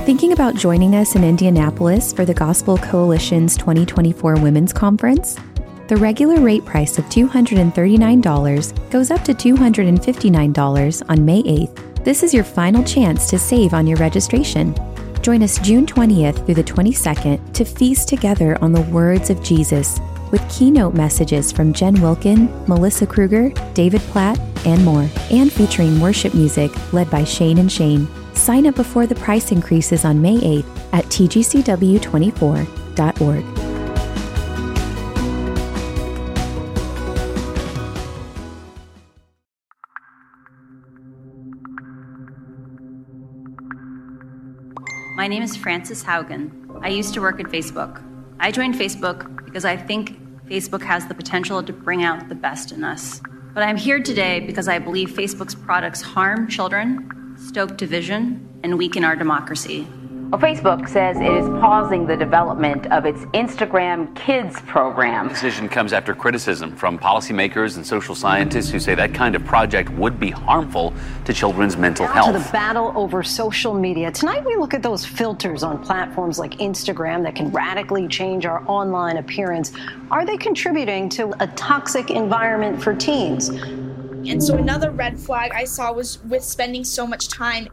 Thinking about joining us in Indianapolis for the Gospel Coalition's 2024 Women's Conference? The regular rate price of $239 goes up to $259 on May 8th. This is your final chance to save on your registration. Join us June 20th through the 22nd to feast together on the words of Jesus with keynote messages from Jen Wilkin, Melissa Kruger, David Platt, and more, and featuring worship music led by Shane and Shane. Sign up before the price increases on May 8th at tgcw24.org. My name is Frances Haugen. I used to work at Facebook. I joined Facebook because I think Facebook has the potential to bring out the best in us. But I'm here today because I believe Facebook's products harm children, stoke division, and weaken our democracy. Well, Facebook says it is pausing the development of its Instagram Kids program. The decision comes after criticism from policymakers and social scientists who say that kind of project would be harmful to children's mental health. To the battle over social media. Tonight we look at those filters on platforms like Instagram that can radically change our online appearance. Are they contributing to a toxic environment for teens? And so another red flag I saw was with spending so much time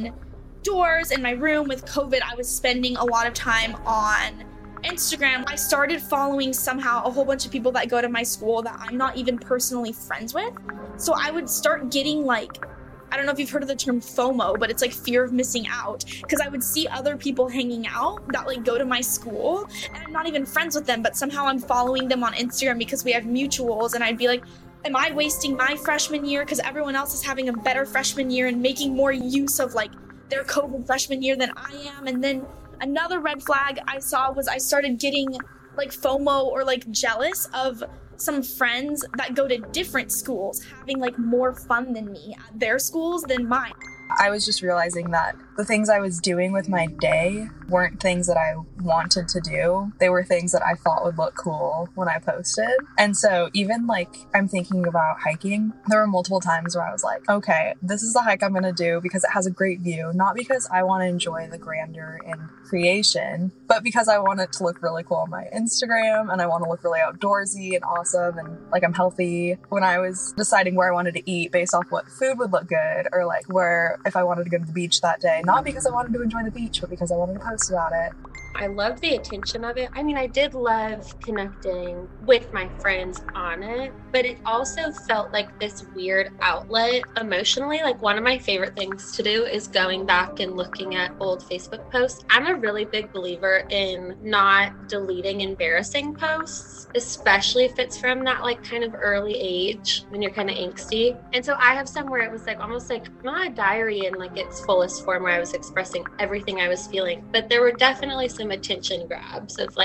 indoors in my room with COVID. I was spending a lot of time on Instagram. I started following somehow a whole bunch of people that go to my school that I'm not even personally friends with. So I would start getting I don't know if you've heard of the term FOMO, but it's like fear of missing out, because I would see other people hanging out that go to my school and I'm not even friends with them, but somehow I'm following them on Instagram because we have mutuals, and I'd be like, am I wasting my freshman year because everyone else is having a better freshman year and making more use of their COVID freshman year than I am? And then another red flag I saw was I started getting FOMO or jealous of some friends that go to different schools having more fun than me at their schools than mine. I was just realizing that the things I was doing with my day weren't things that I wanted to do. They were things that I thought would look cool when I posted. And so even I'm thinking about hiking, there were multiple times where I was like, okay, this is the hike I'm going to do because it has a great view, not because I want to enjoy the grandeur and creation, but because I want it to look really cool on my Instagram and I want to look really outdoorsy and awesome and I'm healthy. When I was deciding where I wanted to eat based off what food would look good, or where if I wanted to go to the beach that day, not because I wanted to enjoy the beach, but because I wanted to post about it. I loved the attention of it. I mean, I did love connecting with my friends on it, but it also felt like this weird outlet emotionally. One of my favorite things to do is going back and looking at old Facebook posts. I'm a really big believer in not deleting embarrassing posts, especially if it's from that kind of early age when you're kind of angsty. And so I have some where it was almost not a diary in its fullest form where I was expressing everything I was feeling, but there were definitely some attention grabs of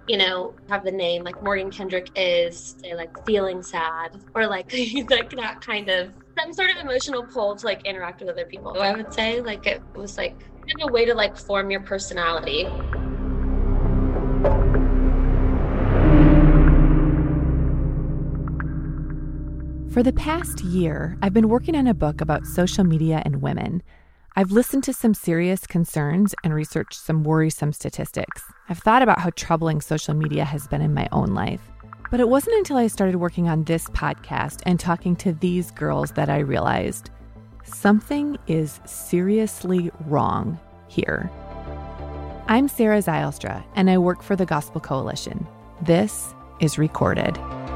have the name Morgan Kendrick is, say feeling sad, or that kind of some sort of emotional pull to interact with other people. I would say it was kind of a way to form your personality. For the past year, I've been working on a book about social media and women. I've listened to some serious concerns and researched some worrisome statistics. I've thought about how troubling social media has been in my own life. But it wasn't until I started working on this podcast and talking to these girls that I realized something is seriously wrong here. I'm Sarah Zylstra, and I work for the Gospel Coalition. This is Recorded.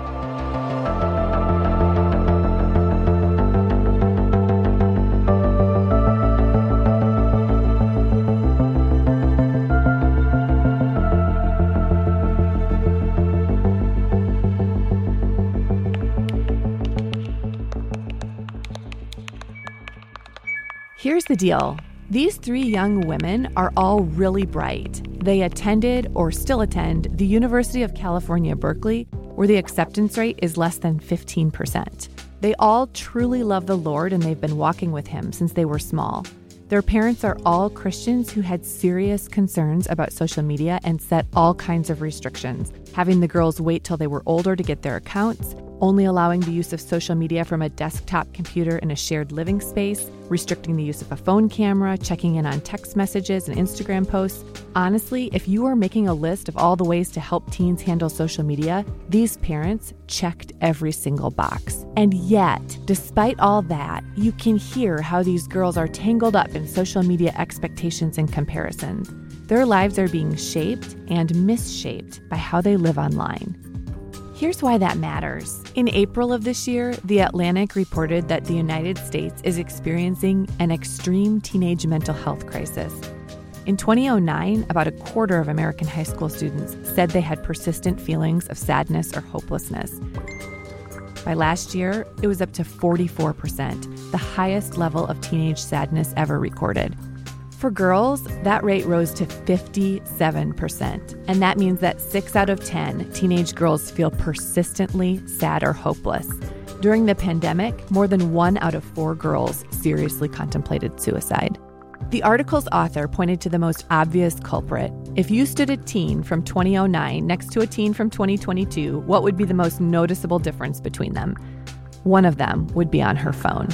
Here's the deal. These three young women are all really bright. They attended or still attend the University of California, Berkeley, where the acceptance rate is less than 15%. They all truly love the Lord and they've been walking with him since they were small. Their parents are all Christians who had serious concerns about social media and set all kinds of restrictions, having the girls wait till they were older to get their accounts, only allowing the use of social media from a desktop computer in a shared living space, restricting the use of a phone camera, checking in on text messages and Instagram posts. Honestly, if you were making a list of all the ways to help teens handle social media, these parents checked every single box. And yet, despite all that, you can hear how these girls are tangled up in social media expectations and comparisons. Their lives are being shaped and misshaped by how they live online. Here's why that matters. In April of this year, The Atlantic reported that the United States is experiencing an extreme teenage mental health crisis. In 2009, about a quarter of American high school students said they had persistent feelings of sadness or hopelessness. By last year, it was up to 44%, the highest level of teenage sadness ever recorded. For girls, that rate rose to 57%, and that means that 6 out of 10 teenage girls feel persistently sad or hopeless. During the pandemic, more than 1 out of 4 girls seriously contemplated suicide. The article's author pointed to the most obvious culprit. If you stood a teen from 2009 next to a teen from 2022, what would be the most noticeable difference between them? One of them would be on her phone.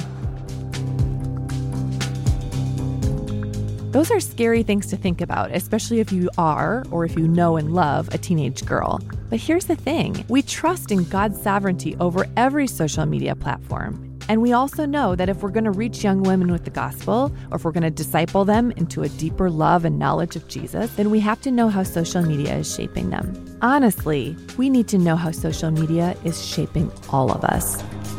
Those are scary things to think about, especially if you are, or if you know and love, a teenage girl. But here's the thing. We trust in God's sovereignty over every social media platform. And we also know that if we're going to reach young women with the gospel, or if we're going to disciple them into a deeper love and knowledge of Jesus, then we have to know how social media is shaping them. Honestly, we need to know how social media is shaping all of us.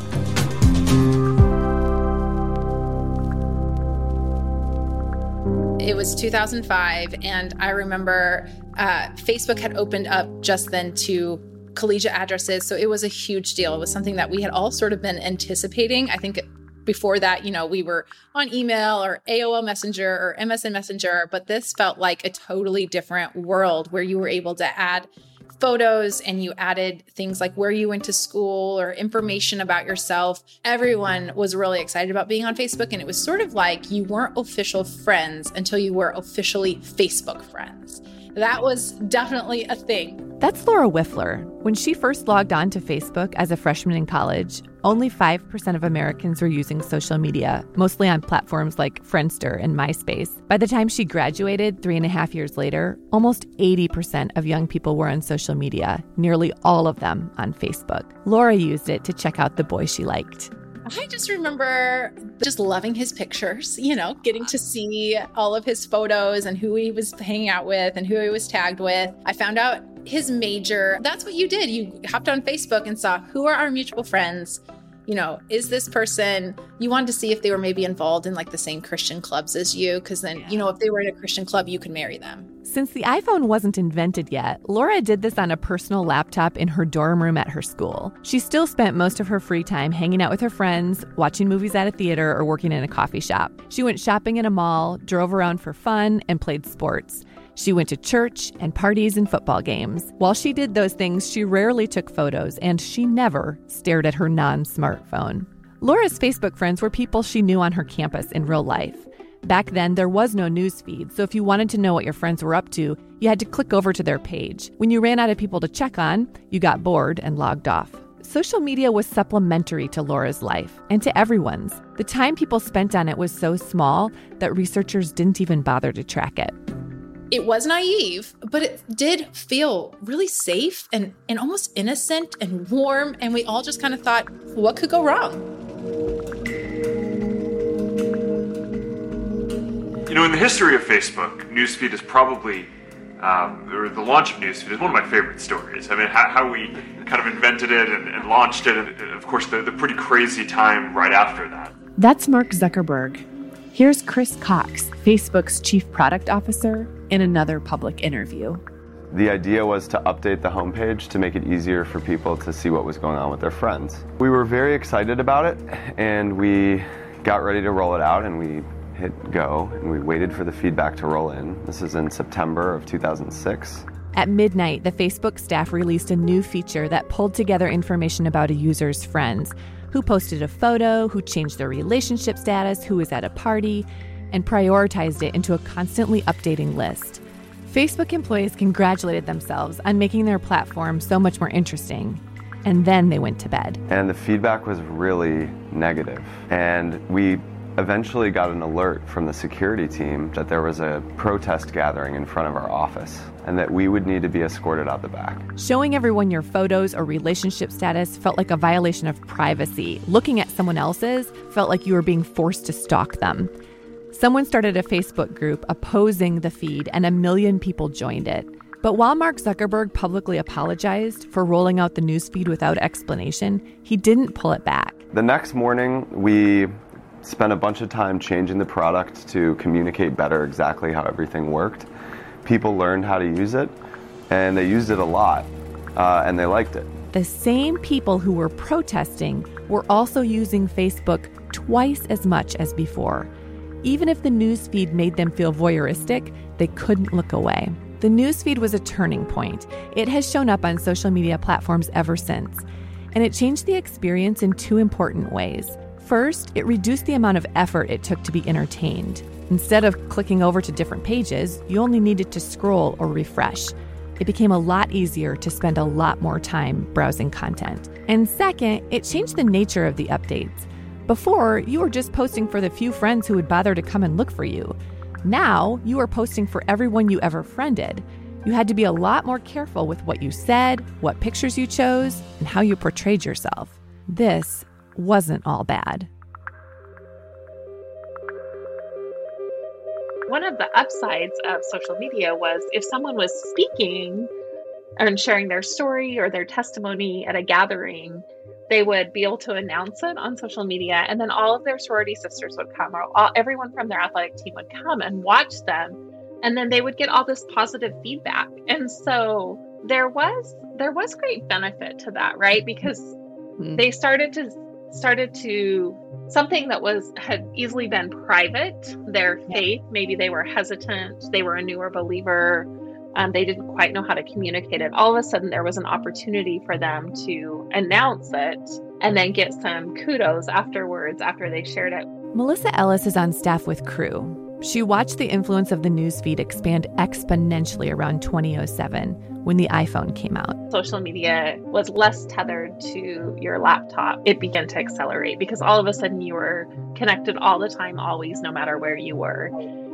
It was 2005, and I remember Facebook had opened up just then to collegiate addresses, so it was a huge deal. It was something that we had all sort of been anticipating. I think before that, we were on email or AOL Messenger or MSN Messenger, but this felt like a totally different world where you were able to add photos and you added things like where you went to school or information about yourself. Everyone was really excited about being on Facebook, and it was sort of like you weren't official friends until you were officially Facebook friends. That was definitely a thing. That's Laura Wiffler. When she first logged on to Facebook as a freshman in college, only 5% of Americans were using social media, mostly on platforms like Friendster and MySpace. By the time she graduated 3.5 years later, almost 80% of young people were on social media, nearly all of them on Facebook. Laura used it to check out the boy she liked. I just remember just loving his pictures, getting to see all of his photos and who he was hanging out with and who he was tagged with. I found out his major. That's what you did. You hopped on Facebook and saw who are our mutual friends. Is this person, you wanted to see if they were maybe involved in like the same Christian clubs as you, because then, if they were in a Christian club, you could marry them. Since the iPhone wasn't invented yet, Laura did this on a personal laptop in her dorm room at her school. She still spent most of her free time hanging out with her friends, watching movies at a theater, or working in a coffee shop. She went shopping in a mall, drove around for fun, and played sports. She went to church and parties and football games. While she did those things, she rarely took photos, and she never stared at her non-smartphone. Laura's Facebook friends were people she knew on her campus in real life. Back then, there was no news feed, so if you wanted to know what your friends were up to, you had to click over to their page. When you ran out of people to check on, you got bored and logged off. Social media was supplementary to Laura's life, and to everyone's. The time people spent on it was so small that researchers didn't even bother to track it. It was naive, but it did feel really safe and almost innocent and warm. And we all just kind of thought, what could go wrong? In the history of Facebook, Newsfeed is probably, or the launch of Newsfeed is one of my favorite stories. I mean, how we kind of invented it and launched it, and of course, the pretty crazy time right after that. That's Mark Zuckerberg. Here's Chris Cox, Facebook's chief product officer, in another public interview. The idea was to update the homepage to make it easier for people to see what was going on with their friends. We were very excited about it, and we got ready to roll it out, and we hit go, and we waited for the feedback to roll in. This is in September of 2006. At midnight, the Facebook staff released a new feature that pulled together information about a user's friends, who posted a photo, who changed their relationship status, who was at a party, and prioritized it into a constantly updating list. Facebook employees congratulated themselves on making their platform so much more interesting. and then they went to bed. And the feedback was really negative. And we eventually got an alert from the security team that there was a protest gathering in front of our office and that we would need to be escorted out the back. Showing everyone your photos or relationship status felt like a violation of privacy. Looking at someone else's felt like you were being forced to stalk them. Someone started a Facebook group opposing the feed, and 1 million people joined it. But while Mark Zuckerberg publicly apologized for rolling out the newsfeed without explanation, he didn't pull it back. The next morning, we spent a bunch of time changing the product to communicate better exactly how everything worked. People learned how to use it, and they used it a lot, and they liked it. The same people who were protesting were also using Facebook twice as much as before. Even if the newsfeed made them feel voyeuristic, they couldn't look away. The newsfeed was a turning point. It has shown up on social media platforms ever since, and it changed the experience in 2 important ways. First, it reduced the amount of effort it took to be entertained. Instead of clicking over to different pages, you only needed to scroll or refresh. It became a lot easier to spend a lot more time browsing content. And second, it changed the nature of the updates. Before, you were just posting for the few friends who would bother to come and look for you. Now, you are posting for everyone you ever friended. You had to be a lot more careful with what you said, what pictures you chose, and how you portrayed yourself. This wasn't all bad. One of the upsides of social media was if someone was speaking and sharing their story or their testimony at a gathering, they would be able to announce it on social media, and then all of their sorority sisters would come, or everyone from their athletic team would come and watch them, and then they would get all this positive feedback. And so there was great benefit to that, right? Because they started to something that had easily been private, their faith, maybe they were hesitant, they were a newer believer, they didn't quite know how to communicate it. All of a sudden, there was an opportunity for them to announce it and then get some kudos afterwards after they shared it. Melissa Ellis is on staff with Crew. She watched the influence of the newsfeed expand exponentially around 2007 when the iPhone came out. Social media was less tethered to your laptop. It began to accelerate because all of a sudden you were connected all the time, always, no matter where you were.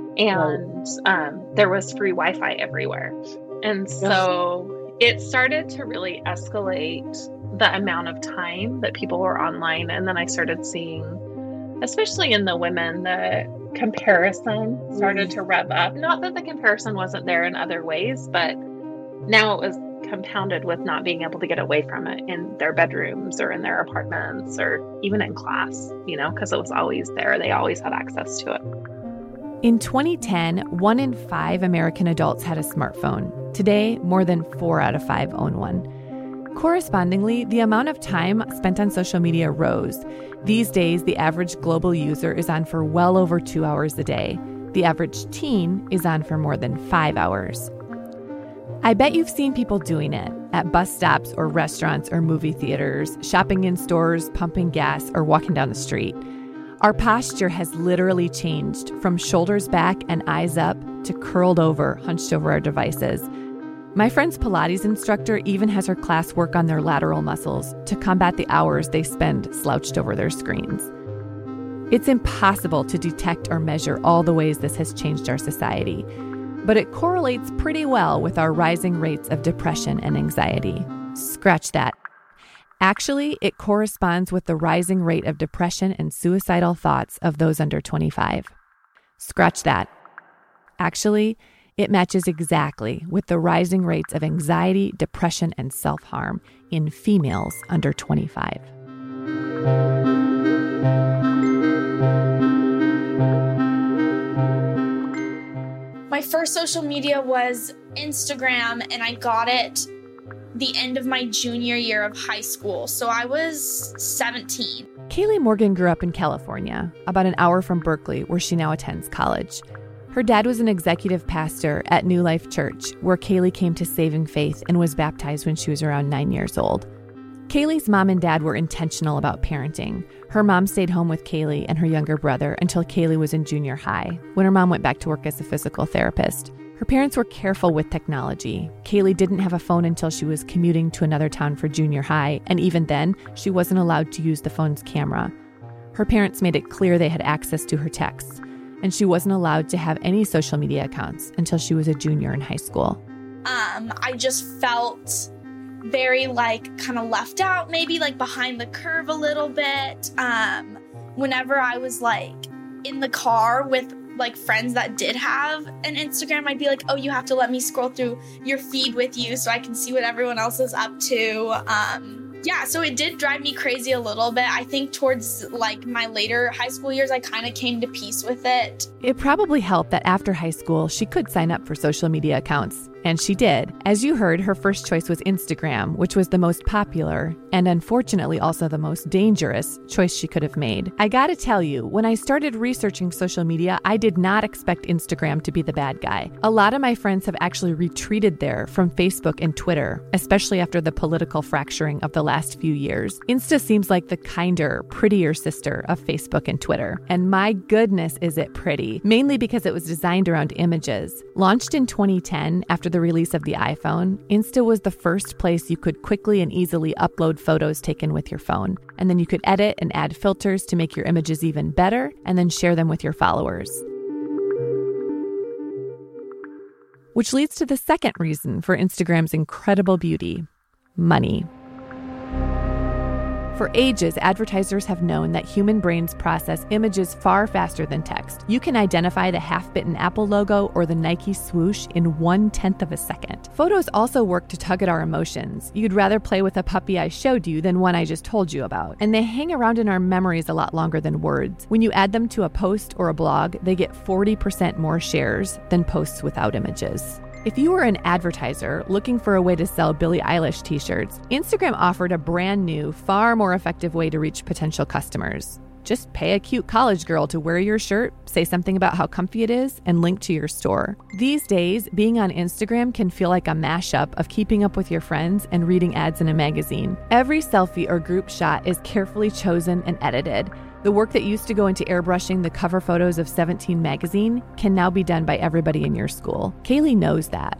And there was free Wi-Fi everywhere. And so it started to really escalate the amount of time that people were online. And then I started seeing, especially in the women, the comparison started to rev up. Not that the comparison wasn't there in other ways, but now it was compounded with not being able to get away from it in their bedrooms or in their apartments or even in class, because it was always there. They always had access to it. In 2010, 1 in 5 American adults had a smartphone. Today, more than 4 out of 5 own one. Correspondingly, the amount of time spent on social media rose. These days, the average global user is on for well over 2 hours a day. The average teen is on for more than 5 hours. I bet you've seen people doing it at bus stops or restaurants or movie theaters, shopping in stores, pumping gas, or walking down the street. Our posture has literally changed from shoulders back and eyes up to curled over, hunched over our devices. My friend's Pilates instructor even has her class work on their lateral muscles to combat the hours they spend slouched over their screens. It's impossible to detect or measure all the ways this has changed our society, but it correlates pretty well with our rising rates of depression and anxiety. Scratch that. Actually, it corresponds with the rising rate of depression and suicidal thoughts of those under 25. Scratch that. Actually, it matches exactly with the rising rates of anxiety, depression, and self-harm in females under 25. My first social media was Instagram, and I got it the end of my junior year of high school. So I was 17. Kaylee Morgan grew up in California, about an hour from Berkeley, where she now attends college. Her dad was an executive pastor at New Life Church, where Kaylee came to saving faith and was baptized when she was around 9 years old. Kaylee's mom and dad were intentional about parenting. Her mom stayed home with Kaylee and her younger brother until Kaylee was in junior high, when her mom went back to work as a physical therapist. Her parents were careful with technology. Kaylee didn't have a phone until she was commuting to another town for junior high, and even then, she wasn't allowed to use the phone's camera. Her parents made it clear they had access to her texts, and she wasn't allowed to have any social media accounts until she was a junior in high school. I just felt very kind of left out, maybe behind the curve a little bit. Whenever I was in the car with friends that did have an Instagram, I'd be like, oh, you have to let me scroll through your feed with you so I can see what everyone else is up to. Yeah, so it did drive me crazy a little bit. I think towards my later high school years, I kind of came to peace with it. It probably helped that after high school, she could sign up for social media accounts. And she did. As you heard, her first choice was Instagram, which was the most popular and unfortunately also the most dangerous choice she could have made. I gotta tell you, when I started researching social media, I did not expect Instagram to be the bad guy. A lot of my friends have actually retreated there from Facebook and Twitter, especially after the political fracturing of the last few years. Insta seems like the kinder, prettier sister of Facebook and Twitter. And my goodness, is it pretty. Mainly because it was designed around images. Launched in 2010 after the release of the iPhone, Insta was the first place you could quickly and easily upload photos taken with your phone. And then you could edit and add filters to make your images even better, and then share them with your followers. Which leads to the second reason for Instagram's incredible beauty: money. For ages, advertisers have known that human brains process images far faster than text. You can identify the half-bitten Apple logo or the Nike swoosh in 1/10 of a second. Photos also work to tug at our emotions. You'd rather play with a puppy I showed you than one I just told you about. And they hang around in our memories a lot longer than words. When you add them to a post or a blog, they get 40% more shares than posts without images. If you were an advertiser looking for a way to sell Billie Eilish t-shirts, Instagram offered a brand new, far more effective way to reach potential customers. Just pay a cute college girl to wear your shirt, say something about how comfy it is, and link to your store. These days, being on Instagram can feel like a mashup of keeping up with your friends and reading ads in a magazine. Every selfie or group shot is carefully chosen and edited. The work that used to go into airbrushing the cover photos of 17 magazine can now be done by everybody in your school. Kaylee knows that.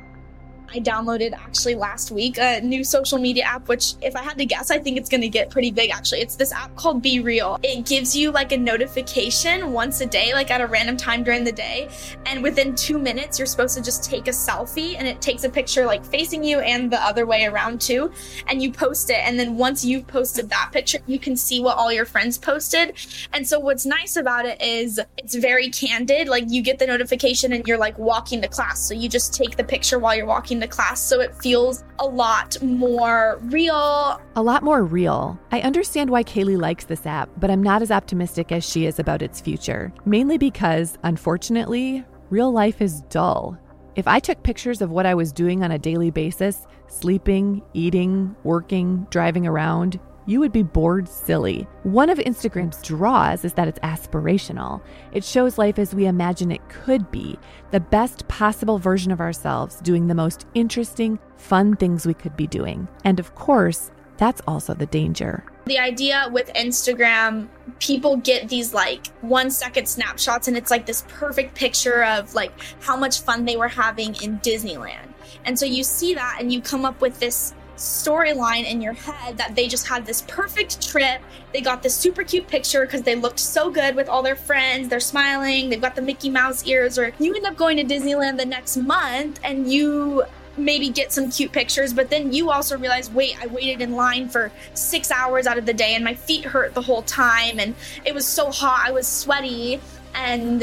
I downloaded actually last week a new social media app, which if I had to guess, I think it's going to get pretty big actually. It's this app called Be Real. It gives you a notification once a day, at a random time during the day. And within 2 minutes, you're supposed to just take a selfie, and it takes a picture facing you and the other way around too. And you post it. And then once you've posted that picture, you can see what all your friends posted. And so what's nice about it is it's very candid. You get the notification and you're walking to class. So you just take the picture while you're walking to class, so it feels a lot more real. A lot more real. I understand why Kaylee likes this app, but I'm not as optimistic as she is about its future. Mainly because, unfortunately, real life is dull. If I took pictures of what I was doing on a daily basis, sleeping, eating, working, driving around, you would be bored silly. One of Instagram's draws is that it's aspirational. It shows life as we imagine it could be, the best possible version of ourselves, doing the most interesting, fun things we could be doing. And of course, that's also the danger. The idea with Instagram, people get these 1 second snapshots, and it's this perfect picture of how much fun they were having in Disneyland. And so you see that and you come up with this storyline in your head that they just had this perfect trip. They got this super cute picture because they looked so good with all their friends. They're smiling. They've got the Mickey Mouse ears. Or you end up going to Disneyland the next month and you maybe get some cute pictures, but then you also realize, wait, I waited in line for 6 hours out of the day and my feet hurt the whole time and it was so hot, I was sweaty, and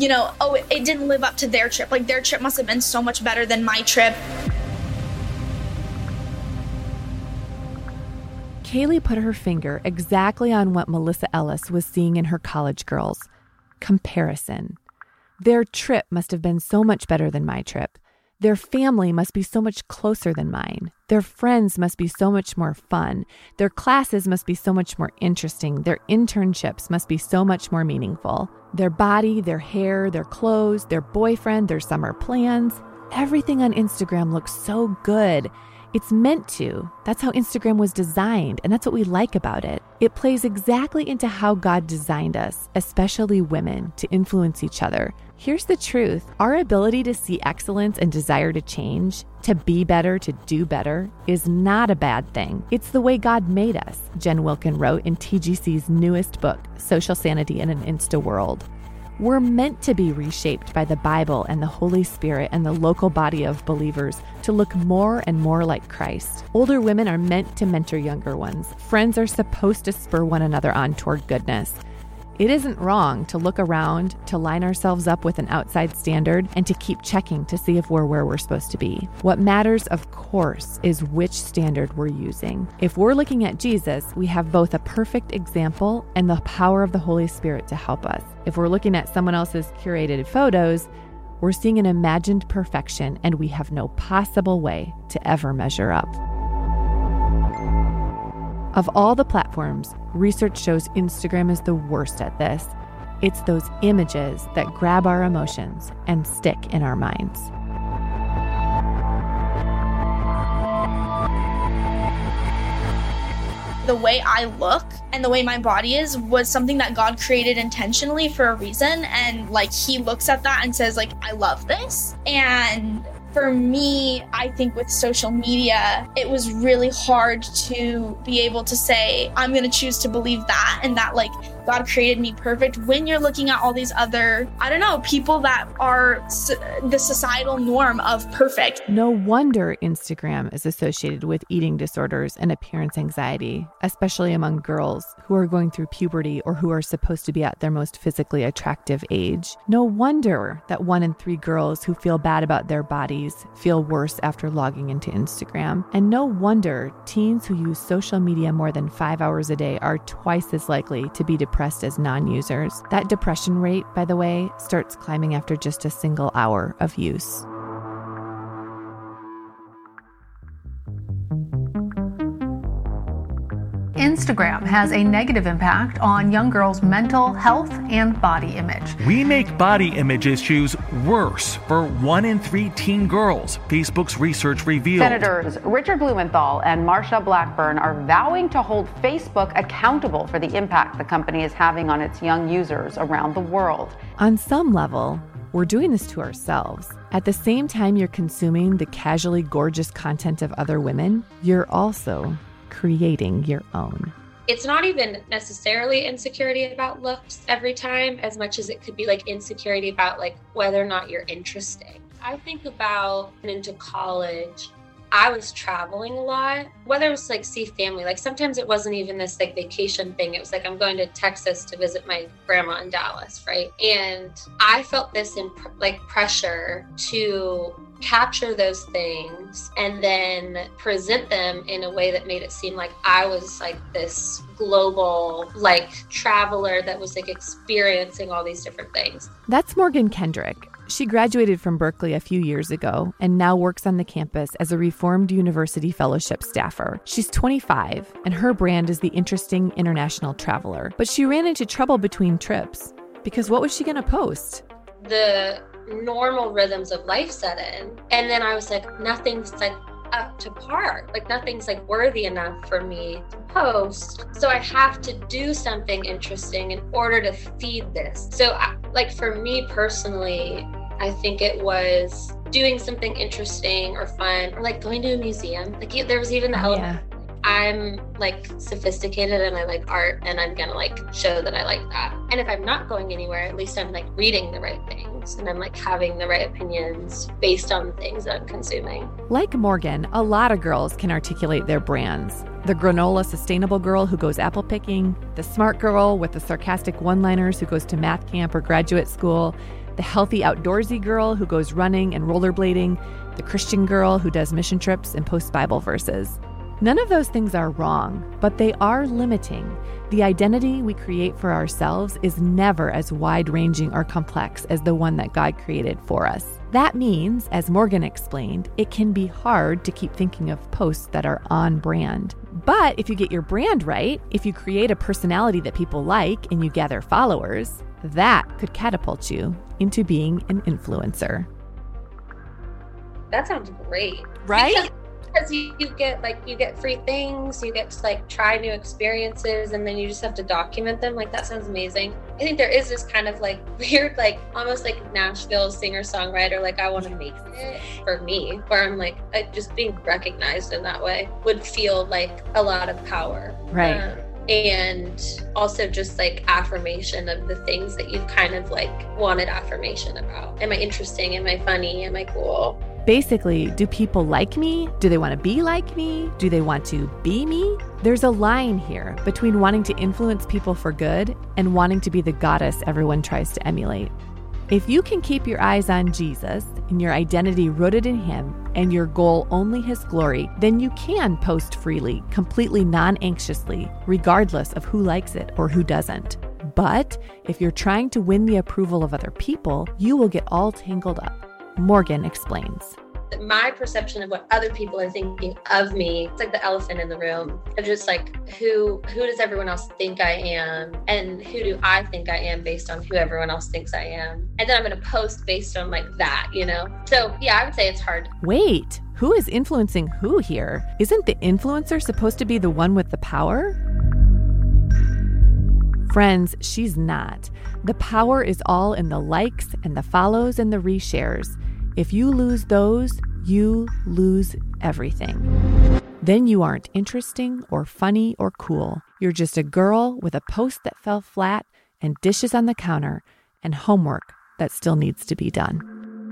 it didn't live up to their trip. Their trip must have been so much better than my trip. Kaylee put her finger exactly on what Melissa Ellis was seeing in her college girls: comparison. Their trip must have been so much better than my trip. Their family must be so much closer than mine. Their friends must be so much more fun. Their classes must be so much more interesting. Their internships must be so much more meaningful. Their body, their hair, their clothes, their boyfriend, their summer plans. Everything on Instagram looks so good. It's meant to. That's how Instagram was designed, and that's what we like about it. It plays exactly into how God designed us, especially women, to influence each other. Here's the truth. Our ability to see excellence and desire to change, to be better, to do better, is not a bad thing. It's the way God made us, Jen Wilkin wrote in TGC's newest book, Social Sanity in an Insta World. We're meant to be reshaped by the Bible and the Holy Spirit and the local body of believers to look more and more like Christ. Older women are meant to mentor younger ones. Friends are supposed to spur one another on toward goodness. It isn't wrong to look around, to line ourselves up with an outside standard, and to keep checking to see if we're where we're supposed to be. What matters, of course, is which standard we're using. If we're looking at Jesus, we have both a perfect example and the power of the Holy Spirit to help us. If we're looking at someone else's curated photos, we're seeing an imagined perfection, and we have no possible way to ever measure up. Of all the platforms, research shows Instagram is the worst at this. It's those images that grab our emotions and stick in our minds. The way I look and the way my body is was something that God created intentionally for a reason. And like, he looks at that and says like, I love this. And for me, I think with social media, it was really hard to be able to say, I'm going to choose to believe that, and that like God created me perfect, when you're looking at all these other, I don't know, people that are the societal norm of perfect. No wonder Instagram is associated with eating disorders and appearance anxiety, especially among girls who are going through puberty or who are supposed to be at their most physically attractive age. No wonder that 1 in 3 girls who feel bad about their bodies feel worse after logging into Instagram. And no wonder teens who use social media more than 5 hours a day are twice as likely to be depressed as non-users. That depression rate, by the way, starts climbing after just a single hour of use. Instagram has a negative impact on young girls' mental health and body image. We make body image issues worse for 1 in 3 teen girls, Facebook's research revealed. Senators Richard Blumenthal and Marsha Blackburn are vowing to hold Facebook accountable for the impact the company is having on its young users around the world. On some level, we're doing this to ourselves. At the same time you're consuming the casually gorgeous content of other women, you're also creating your own. It's not even necessarily insecurity about looks every time, as much as it could be like insecurity about like whether or not you're interesting. I think about into college, I was traveling a lot, whether it was like see family, like sometimes it wasn't even this like vacation thing. It was like, I'm going to Texas to visit my grandma in Dallas, right? And I felt this pressure to capture those things and then present them in a way that made it seem like I was like this global like traveler that was like experiencing all these different things. That's Morgan Kendrick. She graduated from Berkeley a few years ago and now works on the campus as a Reformed University Fellowship staffer. She's 25 and her brand is the Interesting International Traveler. But she ran into trouble between trips because what was she going to post? The normal rhythms of life set in. And then I was like, nothing's like up to par. Like nothing's like worthy enough for me to post. So I have to do something interesting in order to feed this. So like for me personally, I think it was doing something interesting or fun, or like going to a museum. Like there was even the element. I'm like sophisticated and I like art, and I'm gonna like show that I like that. And if I'm not going anywhere, at least I'm like reading the right things and I'm like having the right opinions based on the things that I'm consuming. Like Morgan, a lot of girls can articulate their brands. The granola sustainable girl who goes apple picking, the smart girl with the sarcastic one-liners who goes to math camp or graduate school, the healthy outdoorsy girl who goes running and rollerblading, the Christian girl who does mission trips and posts Bible verses. None of those things are wrong, but they are limiting. The identity we create for ourselves is never as wide-ranging or complex as the one that God created for us. That means, as Morgan explained, it can be hard to keep thinking of posts that are on brand. But if you get your brand right, if you create a personality that people like and you gather followers, that could catapult you into being an influencer. That sounds great. Right? Because Because you get free things, you get to like try new experiences, and then you just have to document them. Like, that sounds amazing. I think there is this kind of like weird, like almost like Nashville singer-songwriter, like I want to make it for me, where I'm like, just being recognized in that way would feel like a lot of power. Right. And also just like affirmation of the things that you've kind of like wanted affirmation about. Am I interesting? Am I funny? Am I cool? Basically, do people like me? Do they want to be like me? Do they want to be me? There's a line here between wanting to influence people for good and wanting to be the goddess everyone tries to emulate. If you can keep your eyes on Jesus and your identity rooted in Him and your goal only His glory, then you can post freely, completely non-anxiously, regardless of who likes it or who doesn't. But if you're trying to win the approval of other people, you will get all tangled up. Morgan explains. My perception of what other people are thinking of me, it's like the elephant in the room of just like, who does everyone else think I am? And who do I think I am based on who everyone else thinks I am? And then I'm going to post based on like that, you know? So yeah, I would say it's hard. Wait, who is influencing who here? Isn't the influencer supposed to be the one with the power? Friends, she's not. The power is all in the likes and the follows and the reshares. If you lose those, you lose everything. Then you aren't interesting or funny or cool. You're just a girl with a post that fell flat and dishes on the counter and homework that still needs to be done.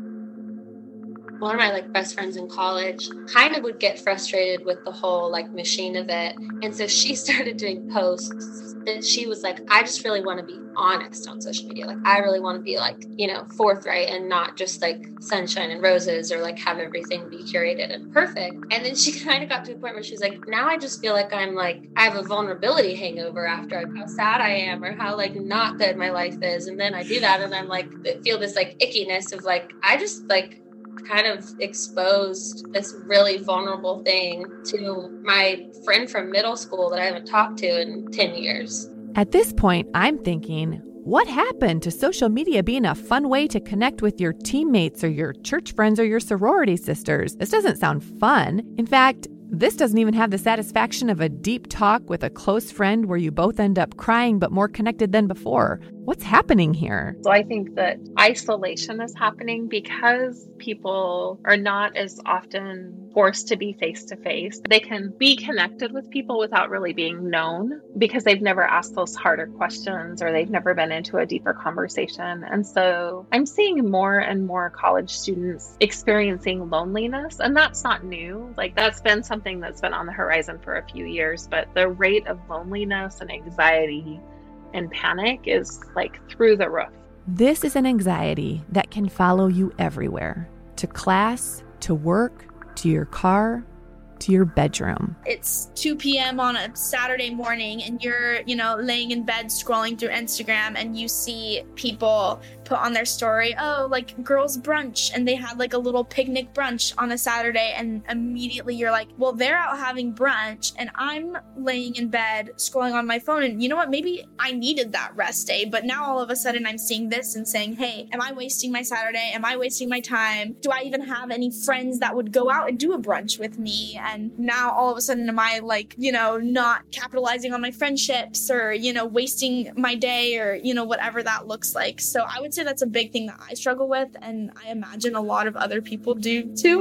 One of my like best friends in college kind of would get frustrated with the whole like machine of it. And so she started doing posts and she was like, I just really want to be honest on social media. Like, I really want to be like, you know, forthright and not just like sunshine and roses or like have everything be curated and perfect. And then she kind of got to a point where she's like, now I just feel like I'm like, I have a vulnerability hangover after how sad I am or how like not good my life is. And then I do that and I'm like, feel this like ickiness of like, I just like kind of exposed this really vulnerable thing to my friend from middle school that I haven't talked to in 10 years. At this point, I'm thinking, what happened to social media being a fun way to connect with your teammates or your church friends or your sorority sisters? This doesn't sound fun. In fact, this doesn't even have the satisfaction of a deep talk with a close friend where you both end up crying but more connected than before. What's happening here? So I think that isolation is happening because people are not as often forced to be face-to-face. They can be connected with people without really being known because they've never asked those harder questions or they've never been into a deeper conversation. And so I'm seeing more and more college students experiencing loneliness, and that's not new. Like, that's been something that's been on the horizon for a few years, but the rate of loneliness and anxiety and panic is like through the roof. This is an anxiety that can follow you everywhere, to class, to work, to your car, to your bedroom. It's 2 p.m. on a Saturday morning and you're, laying in bed scrolling through Instagram and you see people put on their story, oh, like girls brunch, and they had like a little picnic brunch on a Saturday, and immediately you're like, well, they're out having brunch and I'm laying in bed scrolling on my phone, and you know what, maybe I needed that rest day, but now all of a sudden I'm seeing this and saying, hey, am I wasting my Saturday? Am I wasting my time? Do I even have any friends that would go out and do a brunch with me? And now all of a sudden am I like, not capitalizing on my friendships or, wasting my day or, whatever that looks like. So I would say that's a big thing that I struggle with, and I imagine a lot of other people do too.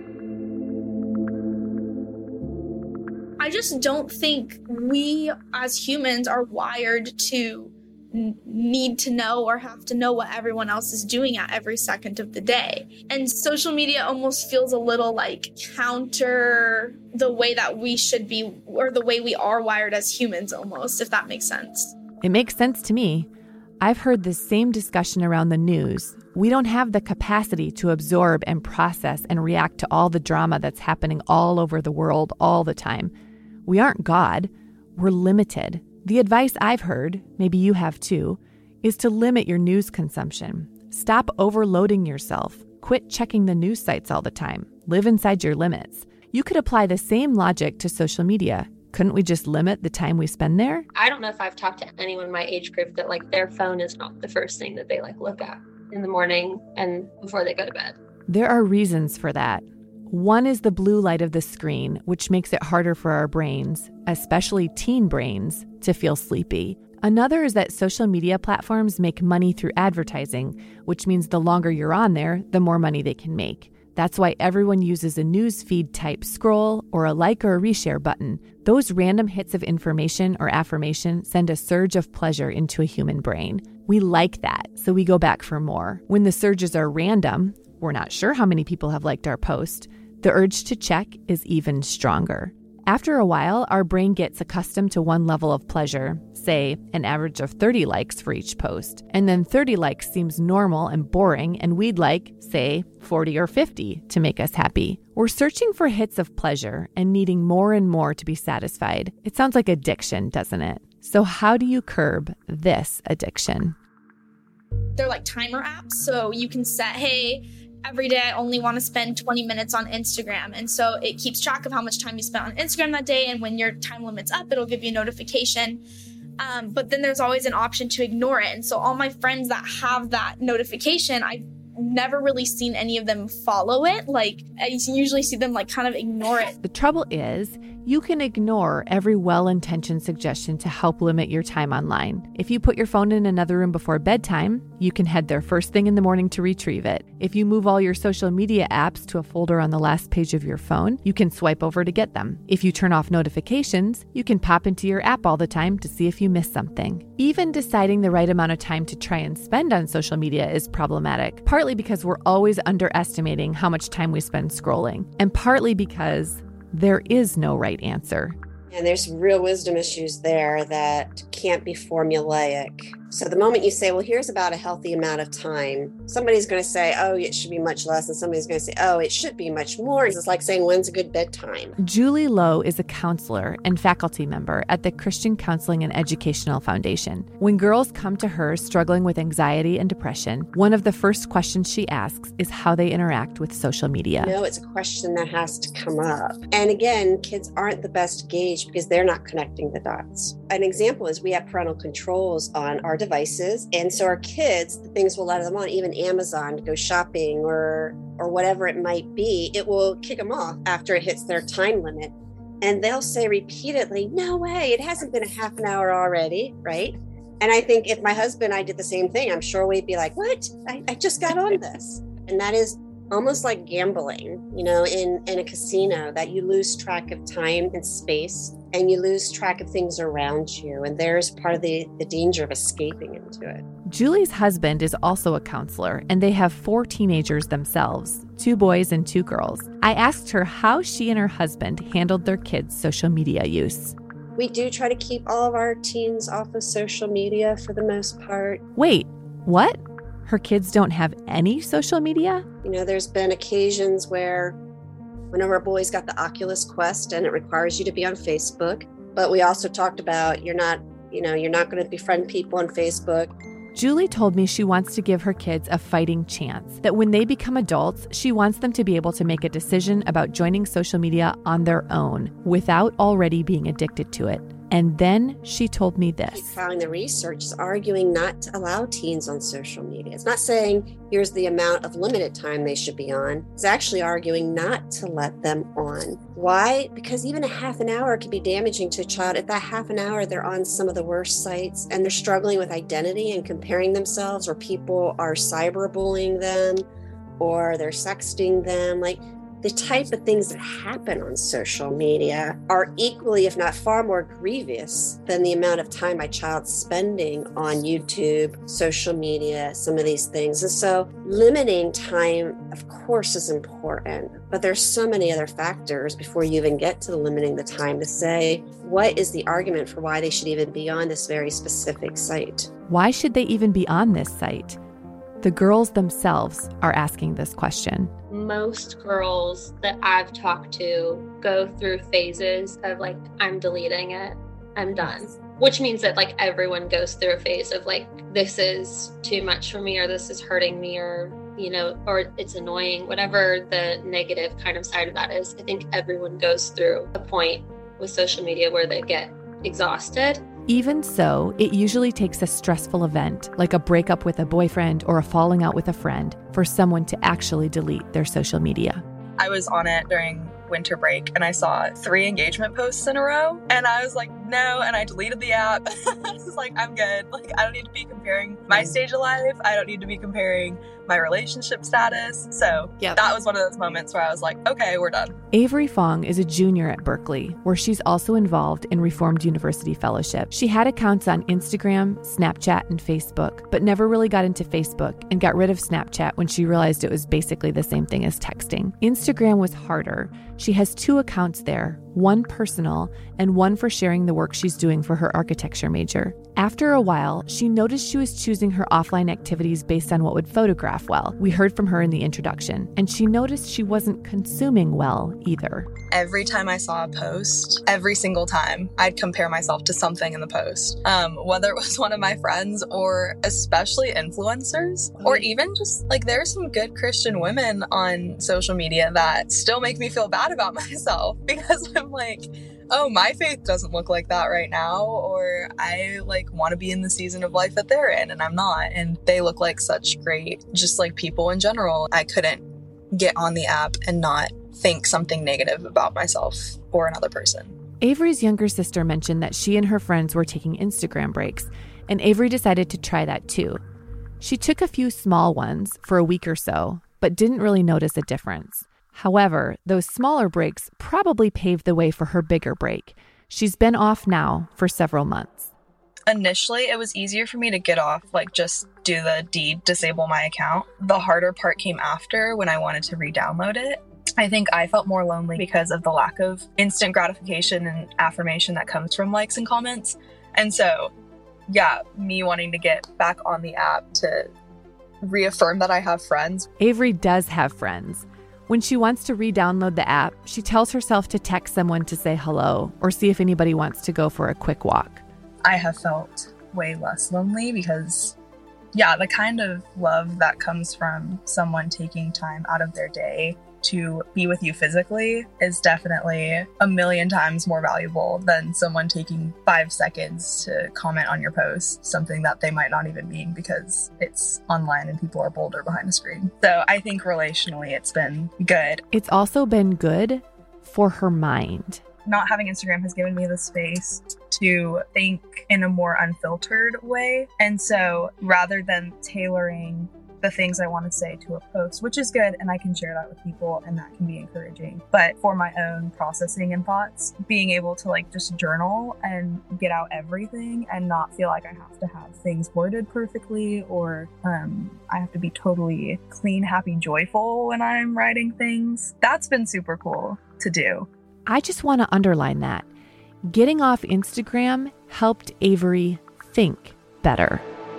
I just don't think we as humans are wired to need to know or have to know what everyone else is doing at every second of the day. And social media almost feels a little like counter the way that we should be, or the way we are wired as humans almost, if that makes sense. It makes sense to me. I've heard this same discussion around the news. We don't have the capacity to absorb and process and react to all the drama that's happening all over the world all the time. We aren't God. We're limited. The advice I've heard, maybe you have too, is to limit your news consumption. Stop overloading yourself. Quit checking the news sites all the time. Live inside your limits. You could apply the same logic to social media. Couldn't we just limit the time we spend there? I don't know if I've talked to anyone in my age group that like their phone is not the first thing that they like look at in the morning and before they go to bed. There are reasons for that. One is the blue light of the screen, which makes it harder for our brains, especially teen brains, to feel sleepy. Another is that social media platforms make money through advertising, which means the longer you're on there, the more money they can make. That's why everyone uses a newsfeed type scroll or a like or a reshare button. Those random hits of information or affirmation send a surge of pleasure into a human brain. We like that, so we go back for more. When the surges are random, we're not sure how many people have liked our post, the urge to check is even stronger. After a while, our brain gets accustomed to one level of pleasure, say an average of 30 likes for each post, and then 30 likes seems normal and boring, and we'd like, say, 40 or 50 to make us happy. We're searching for hits of pleasure and needing more and more to be satisfied. It sounds like addiction, doesn't it? So how do you curb this addiction? They're like timer apps, so you can set, hey, every day I only want to spend 20 minutes on Instagram. And so it keeps track of how much time you spent on Instagram that day. And when your time limit's up, it'll give you a notification. But then there's always an option to ignore it. And so all my friends that have that notification, I've never really seen any of them follow it. Like, I usually see them like kind of ignore it. The trouble is, you can ignore every well-intentioned suggestion to help limit your time online. If you put your phone in another room before bedtime, you can head there first thing in the morning to retrieve it. If you move all your social media apps to a folder on the last page of your phone, you can swipe over to get them. If you turn off notifications, you can pop into your app all the time to see if you missed something. Even deciding the right amount of time to try and spend on social media is problematic, partly because we're always underestimating how much time we spend scrolling, and partly because there is no right answer. And there's real wisdom issues there that can't be formulaic. So the moment you say, well, here's about a healthy amount of time, somebody's going to say, oh, it should be much less. And somebody's going to say, oh, it should be much more. It's like saying, when's a good bedtime? Julie Lowe is a counselor and faculty member at the Christian Counseling and Educational Foundation. When girls come to her struggling with anxiety and depression, one of the first questions she asks is how they interact with social media. No, it's a question that has to come up. And again, kids aren't the best gauge because they're not connecting the dots. An example is we have parental controls on our devices. And so our kids, the things we'll let them on, even Amazon to go shopping or whatever it might be, it will kick them off after it hits their time limit. And they'll say repeatedly, no way, it hasn't been a half an hour already, right? And I think if my husband and I did the same thing, I'm sure we'd be like, what? I just got on this. And that is almost like gambling, you know, in a casino, that you lose track of time and space and you lose track of things around you. And there's part of the danger of escaping into it. Julie's husband is also a counselor, and they have 4 teenagers themselves, 2 boys and 2 girls. I asked her how she and her husband handled their kids' social media use. We do try to keep all of our teens off of social media for the most part. Wait, what? Her kids don't have any social media? You know, there's been occasions where one of our boys got the Oculus Quest and it requires you to be on Facebook. But we also talked about you're not going to befriend people on Facebook. Julie told me she wants to give her kids a fighting chance, that when they become adults, she wants them to be able to make a decision about joining social media on their own without already being addicted to it. And then she told me this. Following the research is arguing not to allow teens on social media. It's not saying here's the amount of limited time they should be on. It's actually arguing not to let them on. Why? Because even a half an hour can be damaging to a child. At that half an hour, they're on some of the worst sites and they're struggling with identity and comparing themselves, or people are cyberbullying them, or they're sexting them. Like, the type of things that happen on social media are equally, if not far more grievous than the amount of time my child's spending on YouTube, social media, some of these things. And so limiting time, of course, is important, but there's so many other factors before you even get to limiting the time to say, what is the argument for why they should even be on this very specific site? Why should they even be on this site? The girls themselves are asking this question. Most girls that I've talked to go through phases of like, I'm deleting it, I'm done. Which means that like everyone goes through a phase of like, this is too much for me, or this is hurting me, or, you know, or it's annoying, whatever the negative kind of side of that is. I think everyone goes through a point with social media where they get exhausted. Even so, it usually takes a stressful event, like a breakup with a boyfriend or a falling out with a friend, for someone to actually delete their social media. I was on it during winter break and I saw 3 engagement posts in a row and I was like, no, and I deleted the app. I was like, I'm good. Like, I don't need to be comparing my stage of life. I don't need to be comparing my relationship status. So that was one of those moments where I was like, okay, we're done. Avery Fong is a junior at Berkeley, where she's also involved in Reformed University Fellowship. She had accounts on Instagram, Snapchat, and Facebook, but never really got into Facebook and got rid of Snapchat when she realized it was basically the same thing as texting. Instagram was harder. She has 2 accounts there, one personal and one for sharing the work she's doing for her architecture major. After a while, she noticed she was choosing her offline activities based on what would photograph well. We heard from her in the introduction, and she noticed she wasn't consuming well either. Every time I saw a post, every single time, I'd compare myself to something in the post, whether it was one of my friends or especially influencers, or even just like there's some good Christian women on social media that still make me feel bad about myself because I'm like, oh, my faith doesn't look like that right now, or I like want to be in the season of life that they're in and I'm not, and they look like such great, just like people in general. I couldn't get on the app and not think something negative about myself or another person. Avery's younger sister mentioned that she and her friends were taking Instagram breaks, and Avery decided to try that too. She took a few small ones for a week or so, but didn't really notice a difference. However, those smaller breaks probably paved the way for her bigger break. She's been off now for several months. Initially, it was easier for me to get off, like just do the disable my account. The harder part came after when I wanted to re-download it. I think I felt more lonely because of the lack of instant gratification and affirmation that comes from likes and comments. And so, yeah, me wanting to get back on the app to reaffirm that I have friends. Avery does have friends. When she wants to re-download the app, she tells herself to text someone to say hello or see if anybody wants to go for a quick walk. I have felt way less lonely because, yeah, the kind of love that comes from someone taking time out of their day to be with you physically is definitely a million times more valuable than someone taking 5 seconds to comment on your post, something that they might not even mean because it's online and people are bolder behind a screen. So I think relationally it's been good. It's also been good for her mind. Not having Instagram has given me the space to think in a more unfiltered way. And so rather than tailoring the things I want to say to a post, which is good, and I can share that with people and that can be encouraging. But for my own processing and thoughts, being able to like just journal and get out everything and not feel like I have to have things worded perfectly or I have to be totally clean, happy, joyful when I'm writing things. That's been super cool to do. I just want to underline that. Getting off Instagram helped Avery think better.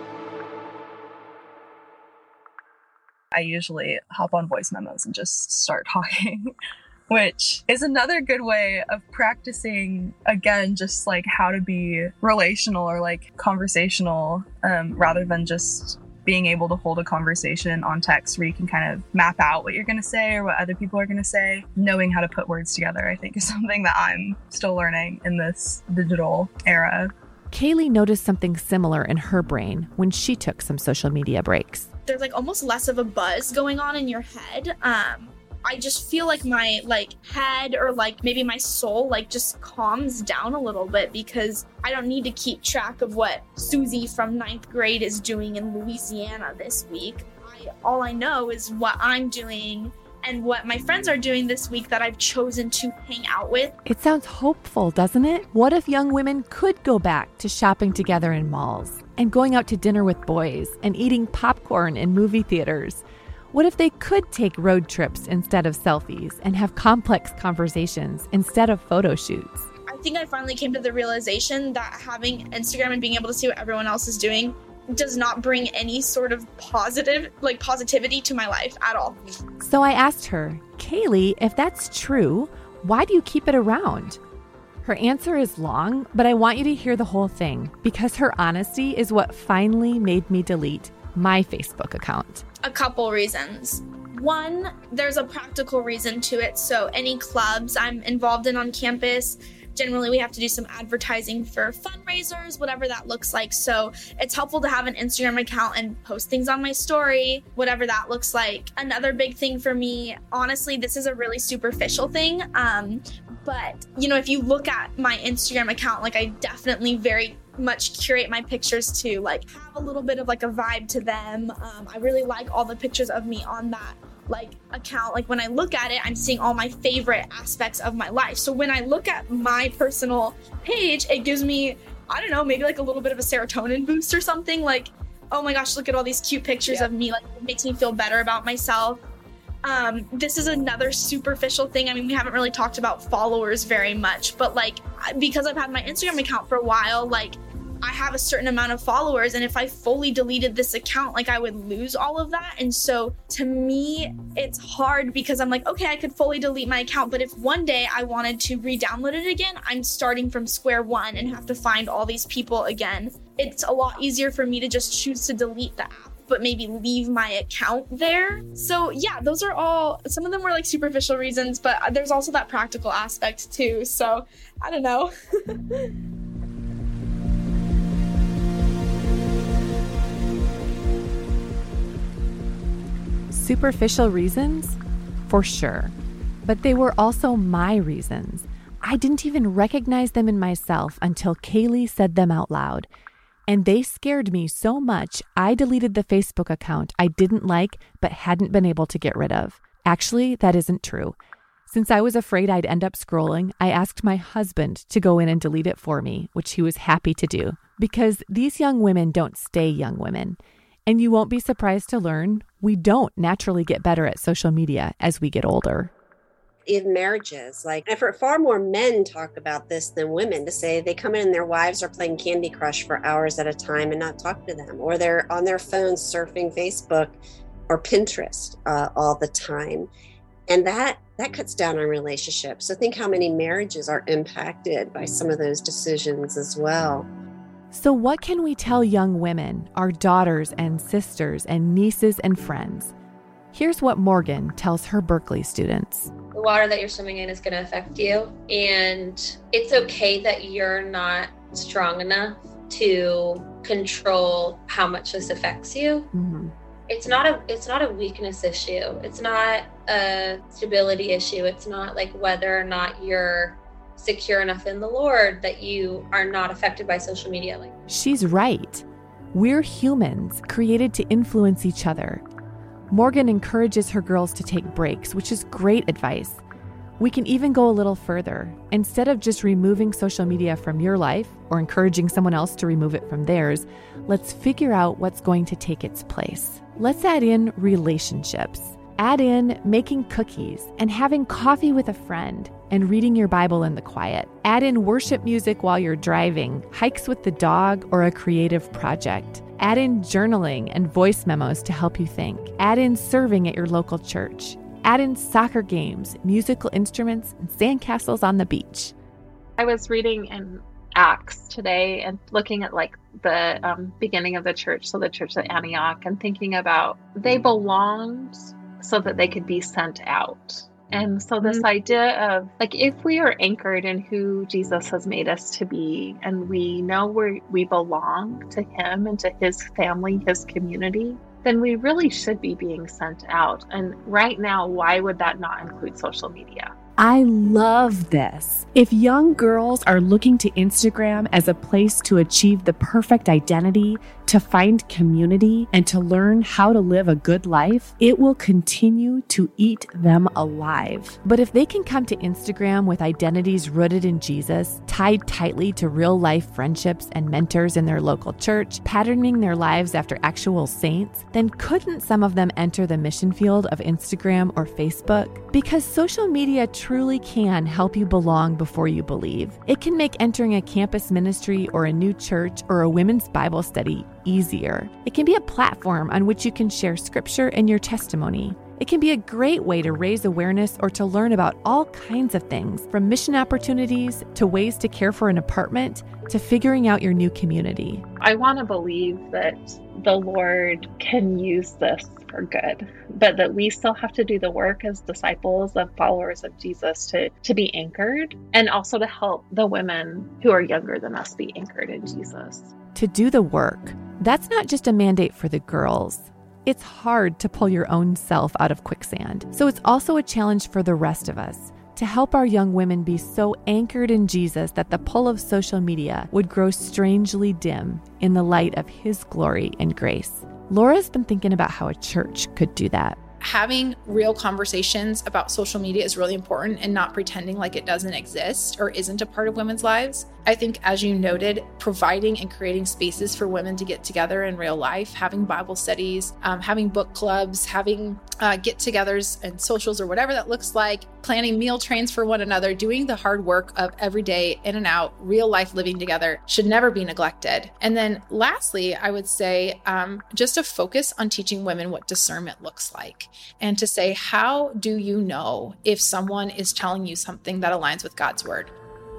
I usually hop on voice memos and just start talking, which is another good way of practicing, again, just like how to be relational or like conversational, rather than just being able to hold a conversation on text where you can kind of map out what you're going to say or what other people are going to say. Knowing how to put words together, I think, is something that I'm still learning in this digital era. Kaylee noticed something similar in her brain when she took some social media breaks. There's like almost less of a buzz going on in your head. I just feel like my head or like maybe my soul like just calms down a little bit because I don't need to keep track of what Susie from 9th grade is doing in Louisiana this week. All I know is what I'm doing and what my friends are doing this week that I've chosen to hang out with. It sounds hopeful, doesn't it? What if young women could go back to shopping together in malls and going out to dinner with boys and eating popcorn in movie theaters? What if they could take road trips instead of selfies and have complex conversations instead of photo shoots? I think I finally came to the realization that having Instagram and being able to see what everyone else is doing does not bring any sort of positivity to my life at all. So I asked her, Kaylee, if that's true, why do you keep it around? Her answer is long, but I want you to hear the whole thing because her honesty is what finally made me delete my Facebook account. A couple reasons. One, there's a practical reason to it. So any clubs I'm involved in on campus, generally we have to do some advertising for fundraisers, whatever that looks like. So it's helpful to have an Instagram account and post things on my story, whatever that looks like. Another big thing for me, honestly, this is a really superficial thing. But, you know, if you look at my Instagram account, like I definitely very much curate my pictures to like have a little bit of like a vibe to them. I really like all the pictures of me on that like account. Like when I look at it, I'm seeing all my favorite aspects of my life. So when I look at my personal page, it gives me, I don't know, maybe like a little bit of a serotonin boost or something. Like, oh my gosh, look at all these cute pictures of me. Like it makes me feel better about myself. This is another superficial thing. I mean, we haven't really talked about followers very much, but like, because I've had my Instagram account for a while, like I have a certain amount of followers, and if I fully deleted this account, like I would lose all of that. And so to me, it's hard because I'm like, okay, I could fully delete my account, but if one day I wanted to re-download it again, I'm starting from square one and have to find all these people again. It's a lot easier for me to just choose to delete the app, but maybe leave my account there. So yeah, those are all, some of them were like superficial reasons, but there's also that practical aspect too. So I don't know. Superficial reasons? For sure. But they were also my reasons. I didn't even recognize them in myself until Kaylee said them out loud. And they scared me so much, I deleted the Facebook account I didn't like but hadn't been able to get rid of. Actually, that isn't true. Since I was afraid I'd end up scrolling, I asked my husband to go in and delete it for me, which he was happy to do. Because these young women don't stay young women. And you won't be surprised to learn we don't naturally get better at social media as we get older. In marriages, like, I've heard far more men talk about this than women, to say they come in and their wives are playing Candy Crush for hours at a time and not talk to them, or they're on their phones surfing Facebook or Pinterest all the time. And that cuts down on relationships. So think how many marriages are impacted by some of those decisions as well. So what can we tell young women, our daughters and sisters and nieces and friends? Here's what Morgan tells her Berkeley students. The water that you're swimming in is going to affect you. And it's okay that you're not strong enough to control how much this affects you. Mm-hmm. It's not a weakness issue. It's not a stability issue. It's not like whether or not you're secure enough in the Lord that you are not affected by social media. She's right. We're humans created to influence each other. Morgan encourages her girls to take breaks, which is great advice. We can even go a little further. Instead of just removing social media from your life or encouraging someone else to remove it from theirs, let's figure out what's going to take its place. Let's add in relationships. Add in making cookies and having coffee with a friend and reading your Bible in the quiet. Add in worship music while you're driving, hikes with the dog, or a creative project. Add in journaling and voice memos to help you think. Add in serving at your local church. Add in soccer games, musical instruments, and sandcastles on the beach. I was reading in Acts today and looking at like the beginning of the church, so the church at Antioch, and thinking about they belonged so that they could be sent out. And so this idea of like, if we are anchored in who Jesus has made us to be, and we know we belong to him and to his family, his community, then we really should be being sent out. And right now, why would that not include social media? I love this. If young girls are looking to Instagram as a place to achieve the perfect identity, to find community, and to learn how to live a good life, it will continue to eat them alive. But if they can come to Instagram with identities rooted in Jesus, tied tightly to real-life friendships and mentors in their local church, patterning their lives after actual saints, then couldn't some of them enter the mission field of Instagram or Facebook? Because social media truly can help you belong before you believe. It can make entering a campus ministry or a new church or a women's Bible study easier. It can be a platform on which you can share scripture and your testimony. It can be a great way to raise awareness or to learn about all kinds of things, from mission opportunities to ways to care for an apartment to figuring out your new community. I want to believe that the Lord can use this for good, but that we still have to do the work as disciples of followers of Jesus to be anchored, and also to help the women who are younger than us be anchored in Jesus. To do the work, that's not just a mandate for the girls. It's hard to pull your own self out of quicksand. So it's also a challenge for the rest of us to help our young women be so anchored in Jesus that the pull of social media would grow strangely dim in the light of his glory and grace. Laura's been thinking about how a church could do that. Having real conversations about social media is really important, and not pretending like it doesn't exist or isn't a part of women's lives. I think, as you noted, providing and creating spaces for women to get together in real life, having Bible studies, having book clubs, having get-togethers and socials or whatever that looks like, planning meal trains for one another, doing the hard work of everyday in and out, real life living together should never be neglected. And then lastly, I would say just a focus on teaching women what discernment looks like, and to say, how do you know if someone is telling you something that aligns with God's word?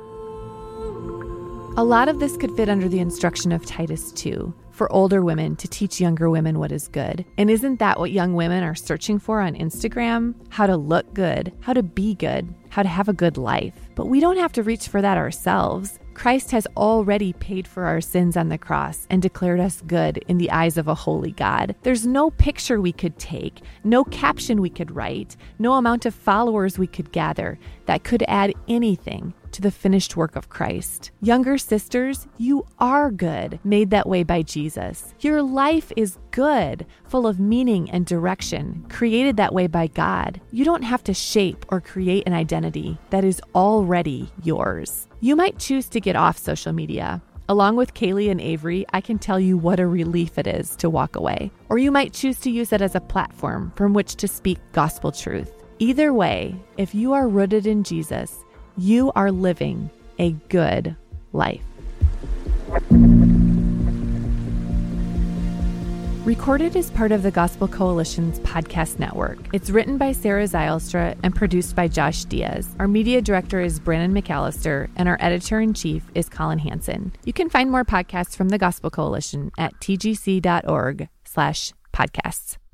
A lot of this could fit under the instruction of Titus 2, for older women to teach younger women what is good. And isn't that what young women are searching for on Instagram? How to look good, how to be good, how to have a good life. But we don't have to reach for that ourselves. Christ has already paid for our sins on the cross and declared us good in the eyes of a holy God. There's no picture we could take, no caption we could write, no amount of followers we could gather that could add anything to the finished work of Christ. Younger sisters, you are good, made that way by Jesus. Your life is good, full of meaning and direction, created that way by God. You don't have to shape or create an identity that is already yours. You might choose to get off social media. Along with Kaylee and Avery, I can tell you what a relief it is to walk away. Or you might choose to use it as a platform from which to speak gospel truth. Either way, if you are rooted in Jesus, you are living a good life. Recorded as part of the Gospel Coalition's podcast network. It's written by Sarah Zylstra and produced by Josh Diaz. Our media director is Brandon McAllister, and our editor-in-chief is Colin Hansen. You can find more podcasts from the Gospel Coalition at tgc.org/podcasts.